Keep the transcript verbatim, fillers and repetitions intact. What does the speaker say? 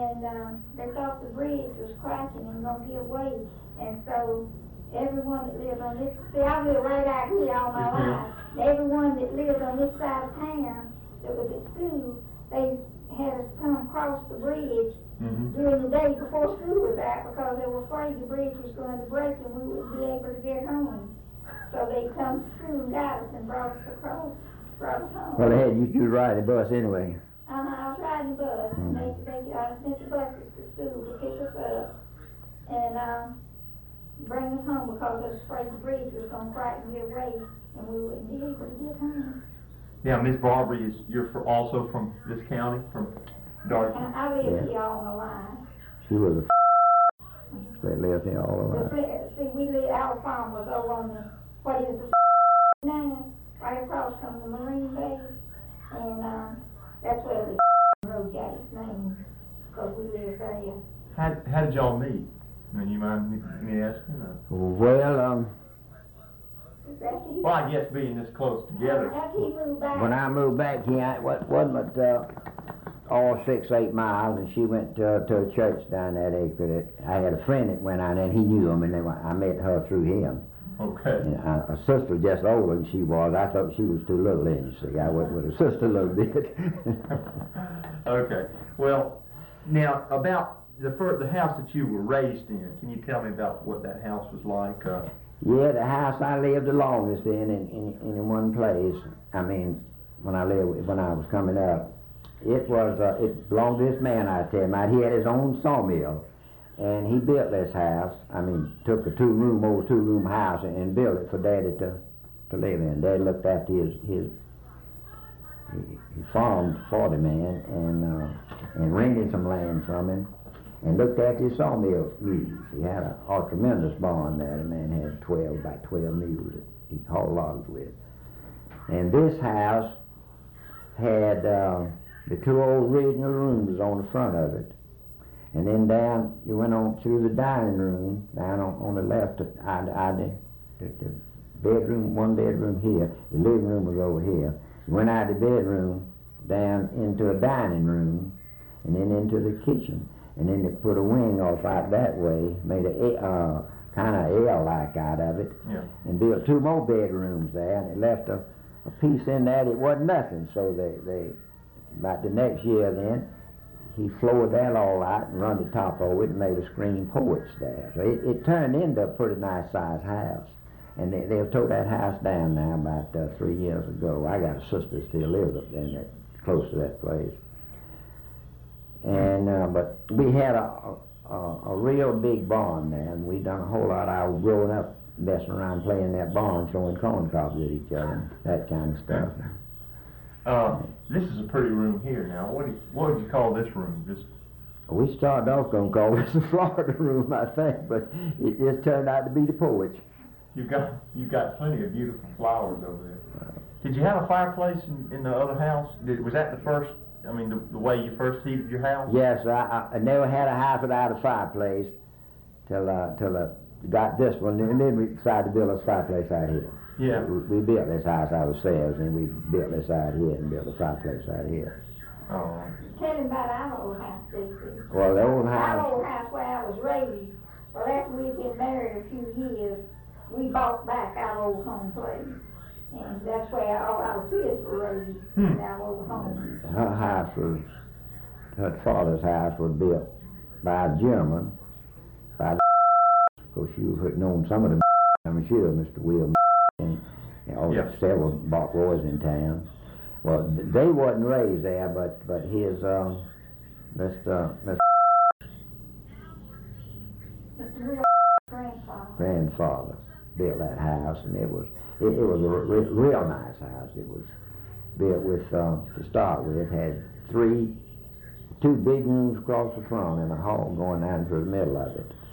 and uh, they thought the bridge was cracking and gonna give way, and so everyone that lived on this, see, I lived right out here all my life, and everyone that lived on this side of town that was at school, they had us come across the bridge mm-hmm. during the day before school was out, because they were afraid the bridge was going to break and we wouldn't be able to get home. So they come to school and got us and brought us across, brought us home. Well, they had you two ride the bus anyway. Uh-huh, I was riding the bus, mm-hmm. and they, they uh, sent the buses to school to pick us up and uh, bring us home, because they was afraid the bridge was going to crack and give way and we wouldn't be able to get home. Now, Miss Barbara, is you're for also from this county, from Darty? I, I lived yeah. here all my life. She was a they lived here all her life. See, see, we lived, our farm was over on the, what is the now, right across from the Marine base, and uh, that's where the road got its name, because we lived there. How, how did y'all meet? I mean, you mind me, me asking? Or? Well, um... Well, I guess being this close together. When I moved back here, it wasn't but uh, all six, eight miles, and she went uh, to a church down that acre. That I had a friend that went out there, and he knew him, and then I met her through him. Okay. And I, a sister just older than she was. I thought she was too little in, you see. I went with her sister a little bit. Okay. Well, now, about the first, the house that you were raised in, can you tell me about what that house was like? Uh, Yeah, the house I lived the longest in, in, in, in one place. I mean, when I lived, when I was coming up, it was, uh, it belonged to this man I tell you about. He had his own sawmill, and he built this house. I mean, took a two-room, old two-room house and, and built it for Daddy to, to live in. Daddy looked after his, his, he, he farmed for the man and, uh, and rented some land from him, and looked after his sawmill mules. He had a, a tremendous barn there. The man had twelve, about twelve mules that he hauled logs with. And this house had uh, the two old original rooms on the front of it. And then down, you went on through the dining room, down on, on the left, I, I, the, the, the bedroom, one bedroom here, the living room was over here. You went out of the bedroom, down into a dining room, and then into the kitchen. And then they put a wing off out that way, made a uh, kind of L-like out of it, yeah. and built two more bedrooms there, and they left a, a piece in there that wasn't nothing. So they, they, about the next year then, he floored that all out and run the top over it and made a screen porch there. So it, it turned into a pretty nice sized house. And they, they've tore that house down now about uh, three years ago. I got a sister that still lives up there, in that, close to that place. And uh, but we had a, a a real big barn there, and we done a whole lot. I was growing up messing around playing that barn, throwing corn cobs at each other, and that kind of stuff. Uh, this is a pretty room here now. What do you, what would you call this room? Just we started off going to call this the Florida room, I think, but it just turned out to be the porch. You got you got plenty of beautiful flowers over there. Did you have a fireplace in, in the other house? Did, was that the first? I mean, the, the way you first heated your house? Yes, I, I never had a house without a fireplace till uh, till I got this one, and then we decided to build a fireplace out here. Yeah. We, we built this house ourselves, and we built this out here and built a fireplace out here. Oh. Tell him about our old house, Dixie. Well, the old house. Our old house where I was raised. Well, after we'd been married a few years, we bought back our old home place. And that's where all our kids were raised, hmm. in our old home. Her house was, her father's house was built by a German, by the of course you had known some of the I'm sure, Mister Will and you know, yeah. several bought boys in town. Well, they wasn't raised there, but but his um, Mister Mister Mister grandfather. grandfather built that house, and it was it, it was a re real nice house. It was built with um, to start with, had three, two big rooms across the front and a hall going down through the middle of it.